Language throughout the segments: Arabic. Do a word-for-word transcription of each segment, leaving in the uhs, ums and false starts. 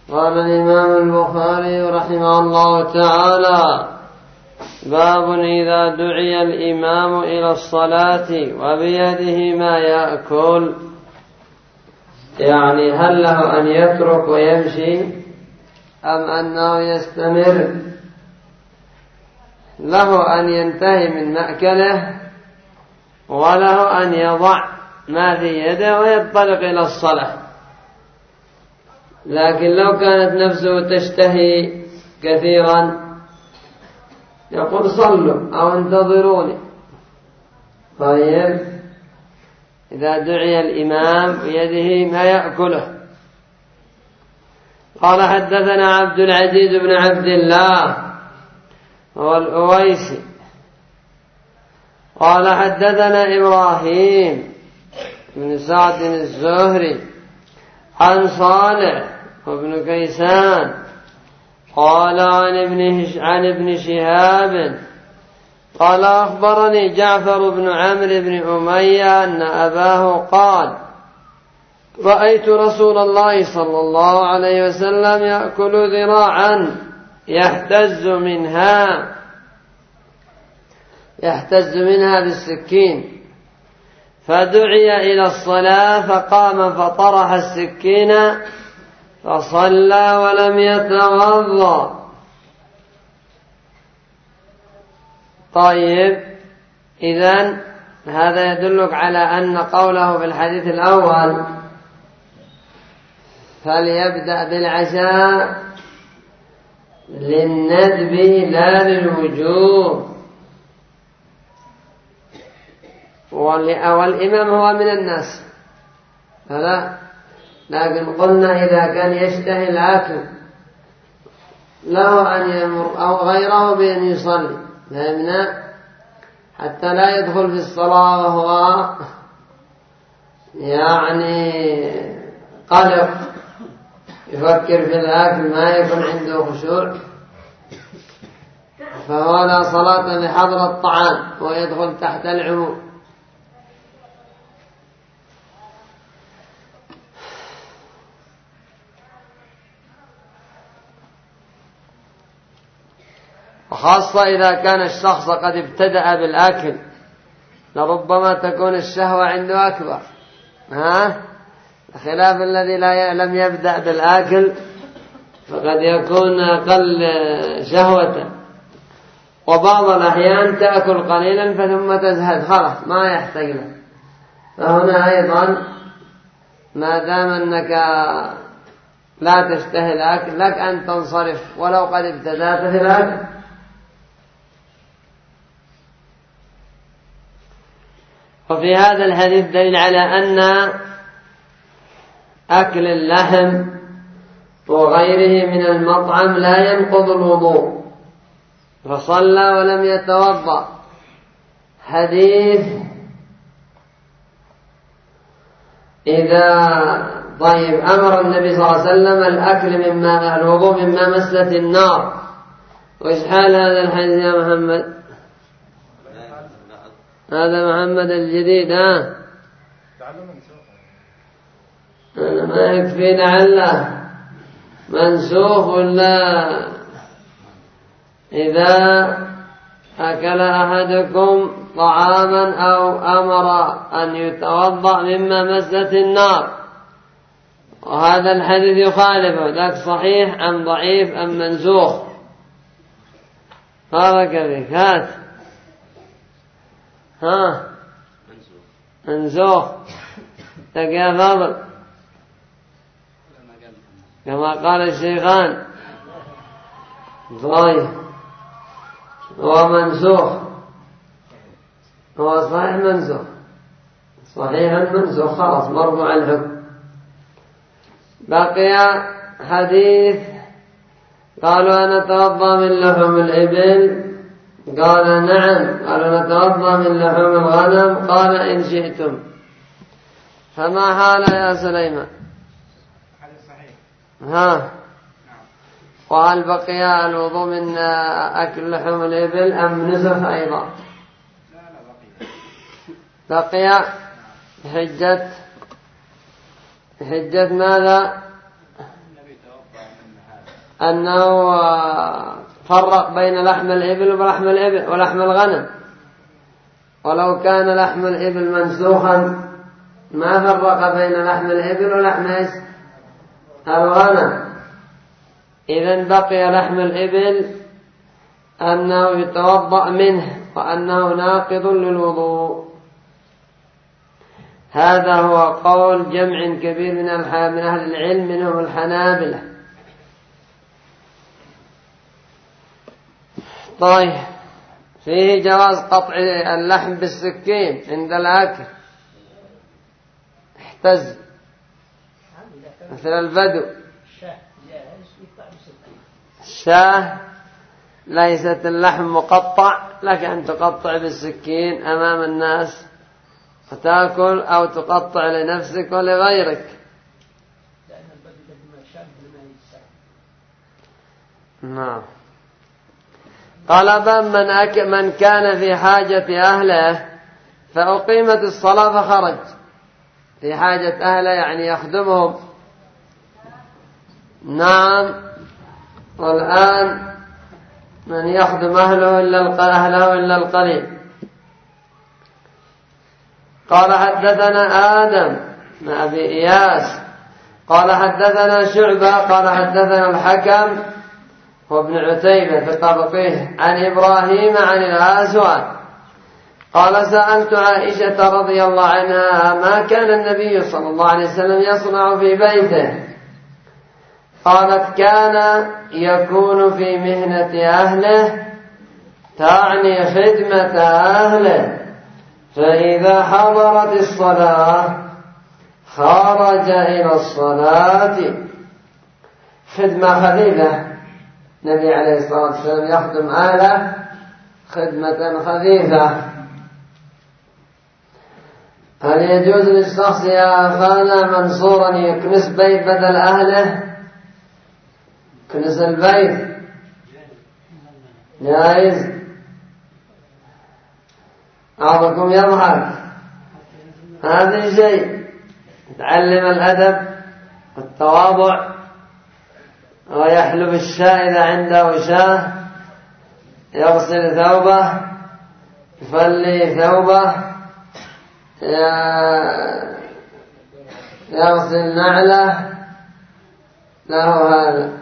قال الإمام البخاري رحمه الله تعالى: باب إذا دعي الإمام إلى الصلاة وبيده ما يأكل، يعني هل له أن يترك ويمشي أم أنه يستمر؟ له أن ينتهي من مأكله وله أن يضع ما في يده وينطلق إلى الصلاة. لكن لو كانت نفسه تشتهي كثيرا يقول صلوا أو انتظروني. طيب، إذا دعي الإمام بيده ما يأكله. قال: حدثنا عبد العزيز بن عبد الله هو الأويسي قال: حدثنا إبراهيم بن سعد الزهري عن صالح وابن كيسان قال عن ابن عن ابن شهاب قال: أخبرني جعفر بن عمرو بن أمية أن أباه قال: رأيت رسول الله صلى الله عليه وسلم يأكل ذراعا يحتز منها يحتز منها بالسكين، فدعي إلى الصلاة فقام فطرح السكين فصلى ولم يتوضأ. طيب، إذن هذا يدلك على أن قوله في الحديث الأول فليبدأ بالعشاء للندب لا للوجوب، والإمام هو من الناس فلا. لكن قلنا إذا كان يشتهي الأكل له أن يمر أو غيره بأن يصلي، فهمنا، حتى لا يدخل في الصلاة وهو يعني قلق يفكر في الأكل ما يكون عنده خشوع، فهو لا صلاة بحضر الطعام ويدخل تحت العموم. وخاصة إذا كان الشخص قد ابتدأ بالأكل لربما تكون الشهوة عنده أكبر، ها؟ خلاف الذي لا لم يبدأ بالأكل فقد يكون أقل شهوة. وبعض الأحيان تأكل قليلا فثم تزهد خلاص ما يحتاج له. فهنا أيضا ما دام أنك لا تشتهي الأكل لك أن تنصرف ولو قد ابتدأت في الأكل. وفي هذا الحديث دليل على أن أكل اللحم وغيره من المطعم لا ينقض الوضوء، فصلى ولم يتوضأ. حديث إذا طيب أمر النبي صلى الله عليه وسلم الأكل مما الوضوء مما مست النار. وإيش حال هذا الحديث يا محمد؟ هذا محمد الجديد، ها؟ أنا ما يكفي لعله منسوخ ولا إذا أكل أحدكم طعاما أو أمر أن يتوضأ مما مست النار. وهذا الحديث يخالفه، ذاك صحيح أم ضعيف أم منسوخ؟ هذا كذلك. هات ها منسوخ يا فاضل كما قال الشيخان. طيب، هو منسوخ، هو صحيح منسوخ، صحيح منسوخ، خلاص مرفوع الحكم. بقي حديث قالوا أنا نتوضأ من لحم الإبل، قال نعم. قالوا نتوضأ من لحم الغنم، قال إن شئتم. فما حال يا سليمان؟ ها، وهل بقي الوضوء من أكل لحم الإبل أم نسخ أيضا؟ بقي حجة حجة ماذا؟ أنه فرق بين لحم الإبل ولحم الإبل ولحم الغنم، ولو كان لحم الإبل منسوخا ما فرق بين لحم الإبل ولحم الغنم. إذن بقي لحم الإبل أنه يتوضأ منه وأنه ناقض للوضوء. هذا هو قول جمع كبير من أهل العلم منهم الحنابلة. طيب، فيه جواز قطع اللحم بالسكين عند الأكل، احتز مثل البدو. الشاه ليست اللحم مقطع، لك أن تقطع بالسكين أمام الناس وتأكل، أو تقطع لنفسك ولغيرك. نعم. قال باب من, أك... من كان في حاجة أهله فأقيمت الصلاة فخرج. في حاجة أهله يعني يخدمهم. نعم. والآن من يخدم أهله إلا أهله إلا القليل. قال حدثنا آدم بن أبي إياس قال حدثنا شعبة قال حدثنا الحكم وابن عتيبة في الطبقيه عن إبراهيم عن الأسود قال سألت عائشة رضي الله عنها ما كان النبي صلى الله عليه وسلم يصنع في بيته؟ قالت كان يكون في مهنة أهله، تعني خدمة أهله، فإذا حضرت الصلاة خرج إلى الصلاة. خدمة خفيفة، النبي عليه الصلاة والسلام يخدم أهله خدمة خفيفة. هل يجوز للشخص يا أخانا منصورا يكنس بيت بدل أهله؟ كنس البيت جائز. بعضكم يضحك، هذا شيء يتعلم الأدب والتواضع، ويحلب الشاة إذا عنده شاة، يغسل ثوبه، يفلي ثوبه، يغسل نعله، له هذا.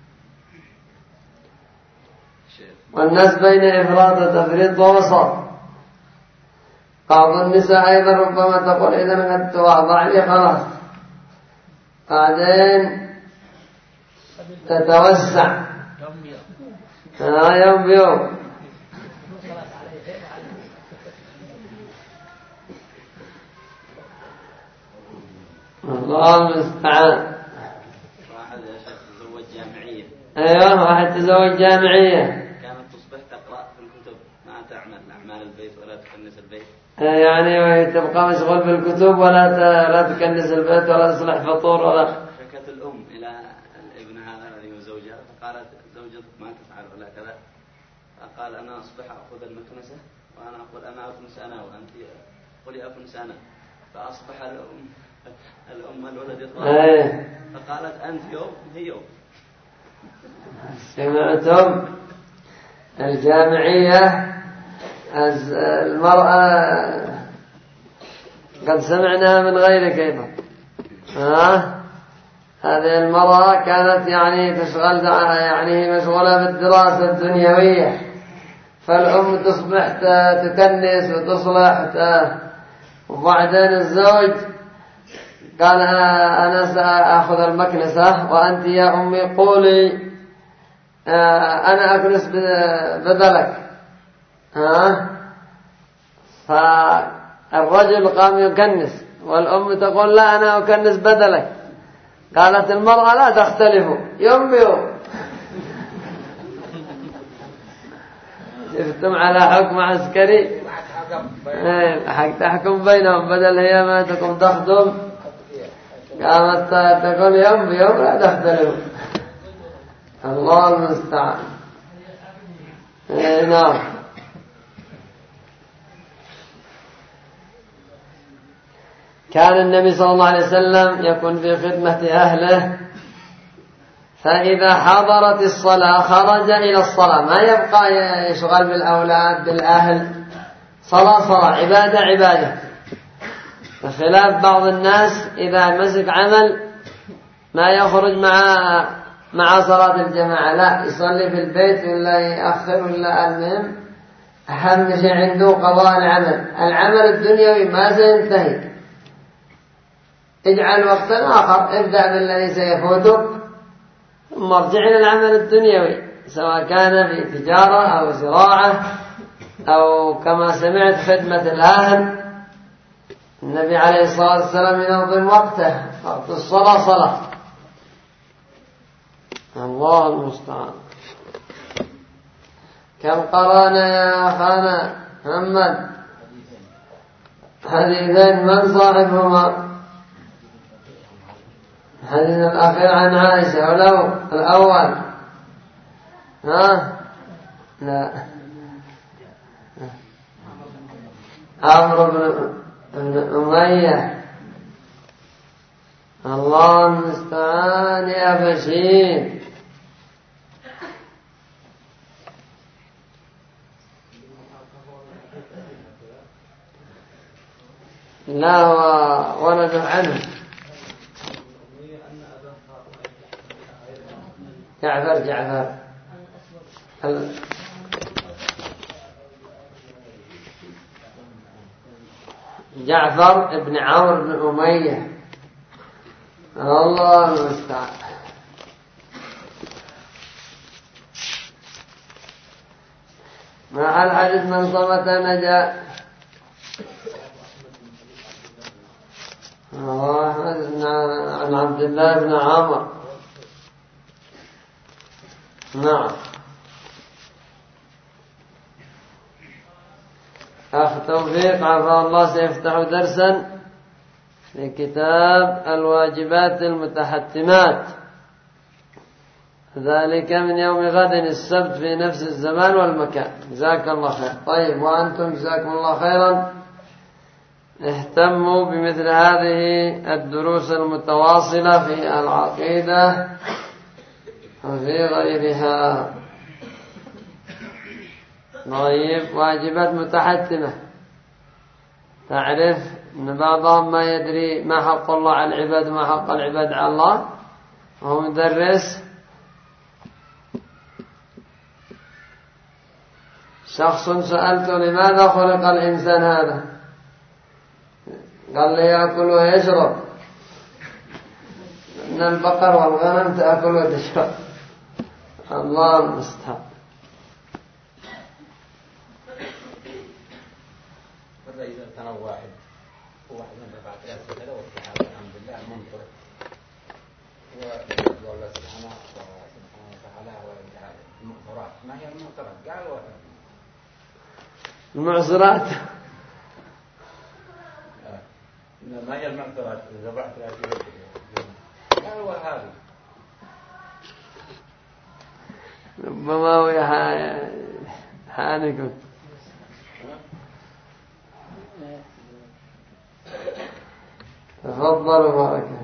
والناس بين إفراط وتفريط ووسط. بعض النساء أيضا ربما تقول إذا قد تواضع لي خلاص، بعدين تتوسع آه يوم بيوم. الله المستعان. واحد يا شيخ تزوج جامعية. أيوه، واحد تزوج جامعية كانت تصبح تقرأ في الكتب، ما تعمل أعمال البيت ولا تكنس البيت. يعني وهي تبقى مشغول بالكتب ولا لا تكنس البيت ولا تصلح فطور ولا. شكت الأم إلى الابن هذا الذي هو زوجها، فقالت زوجتك ما تفعل ولا كذا، فقال أنا أصبح أخذ المكنسة وأنا أقول أنا أكنس أنا وأنت قولي أكنس أنا، فأصبح الأم الأم الولد يطلع، فقالت أنت يوم هي يوم. سمعتم؟ الجامعية المرأة قد سمعناها من غيرك أيضا. ها؟ هذه المرأة كانت يعني تشغل يعني مشغولة بالدراسة الدنيوية، فالأم تصبح تكنس وتصلح، وبعدين الزوج قال أنا سأخذ المكنسة وأنت يا أمي قولي أنا أكنس بدلك. ها؟ فالرجل قام يكنس والأم تقول لا أنا أكنس بدلك. قالت المرأة لا تختلفوا يوم بيوم. شفتم على حكم عسكري حق تحكم بينهم، بدل هي ما تقوم تخدم قامت تقول يوم بيوم لا تختلفوا. الله المستعان. نعم. كان النبي صلى الله عليه وسلم يكون في خدمة أهله فإذا حضرت الصلاة خرج إلى الصلاة، ما يبقى يشغل بالأولاد بالأهل، صلاة صلاة، عبادة عبادة. بخلاف بعض الناس إذا مسك عمل ما يخرج مع مع صلاة الجماعة، لا يصلي في البيت ولا يأخر ولا. المهم أهم شيء عنده قضاء العمل، العمل الدنيوي ما سينتهي. اجعل وقتا آخر، ابدأ بالذي سيفوتك ثم ارجع إلى العمل الدنيوي، سواء كان في تجارة أو زراعة أو كما سمعت خدمة الأهل. النبي عليه الصلاة والسلام ينظم وقته، وقت الصلاة صلاة. الله المستعان. كم قرانا يا أخانا محمد؟ حديثين، من صاحبهما؟ الحديث الأخير عن عائشة ولو الأول؟ ها؟ لا، عمرو بن أمية. الله المستعان يا بشير. لا هو ولد عنه جعفر جعفر جعفر ابن عمرو بن أمية. الله المستعان. مع الحديث من صمت نجا. عن عبد الله بن عمرو. نعم. أخ توفيق عفا الله سيفتح درسا في كتاب الواجبات المتحتمات، ذلك من يوم غد السبت في نفس الزمان والمكان. جزاك الله خير. طيب، وأنتم جزاكم الله خيرا اهتموا بمثل هذه الدروس المتواصلة في العقيدة وفي غيرها. طيب، واجبات متحتمة، تعرف أن بعضهم ما يدري ما حق الله على العباد وما حق العباد على الله، وهو مدرس. شخص سألته لماذا خلق الإنسان هذا؟ قال لي يأكل ويشرب، إن البقر والغنم تأكل وتشرب. الله المستعان. إذا كان واحد واحد من رفع ثلاثة كذا والصحابة الحمد لله منطر والله سبحانه سبحانه وتعالى والمعصرات. ما هي المعصرات؟ قال واحد المعصرات ما هي المعصرات؟ إذا رفع ثلاثة قال وهذه ربما هو حانكم. تفضلوا بارك.